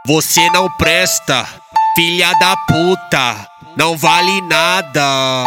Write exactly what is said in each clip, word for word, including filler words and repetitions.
Você não presta, filha da puta, não vale nada.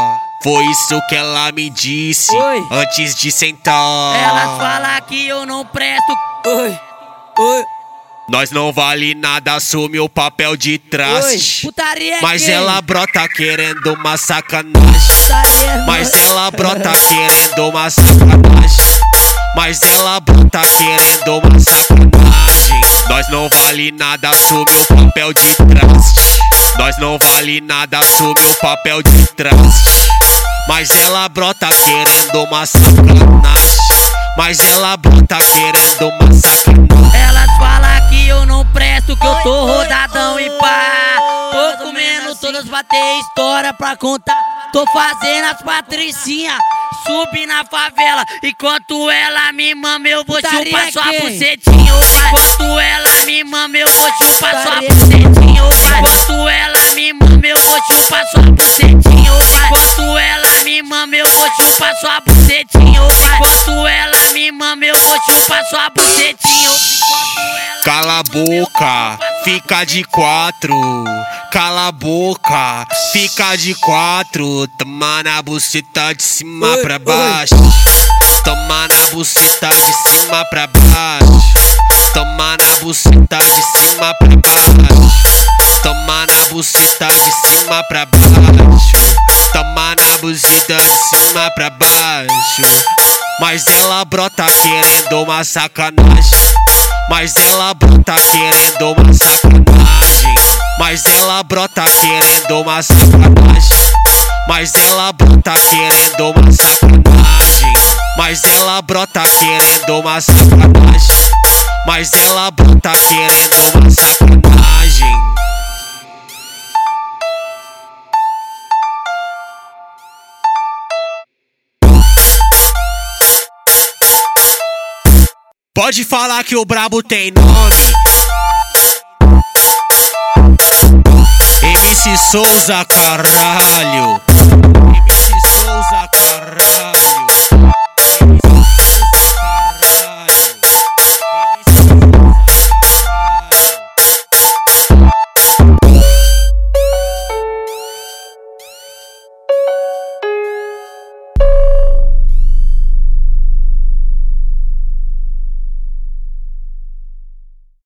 Foi isso que ela me disse. Oi. Antes de sentar. Elas falam que eu não presto. Oi, oi. Nós não vale nada, assume o papel de traste. Oi. Putaria é Mas quem? ela brota querendo uma sacanagem. Putaria, Mas mano. ela brota querendo uma sacanagem. Mas ela brota querendo uma sacanagem. Nós não vale nada, assume o papel de traste. Nós não vale nada, assume o papel de traste. Mas ela brota querendo uma sacanagem. Mas ela brota querendo uma sacanagem. Elas falam que eu não presto, que eu tô rodadão e pá. Tô comendo todas pra ter história pra contar. Tô fazendo as patricinhas subir na favela. Enquanto ela me mama, eu vou chupar sua bucetinha. Enquanto ela me mama, eu vou chupar sua bucetinha. Enquanto ela me mama, eu vou chupar sua bucetinha. Enquanto ela me mama, eu vou chupar sua bucetinha. Enquanto ela me mama, eu vou chupar sua bucetinha. Cala a boca, fica de quatro. Cala a boca, fica de quatro. Toma na buceta de cima oi, pra baixo. Oi. Toma na buceta de cima pra baixo. Toma na buceta de cima pra baixo. Toma na buceta de cima pra baixo. Toma na buceta de cima pra baixo. Mas ela brota querendo uma sacanagem. Mas ela brota querendo uma sacanagem. Mas ela brota querendo uma sacanagem. Mas ela brota querendo uma sacanagem. Mas ela brota querendo uma sacanagem. Mas ela brota querendo uma sacanagem. Pode falar que o brabo tem nome. M C Souza, caralho.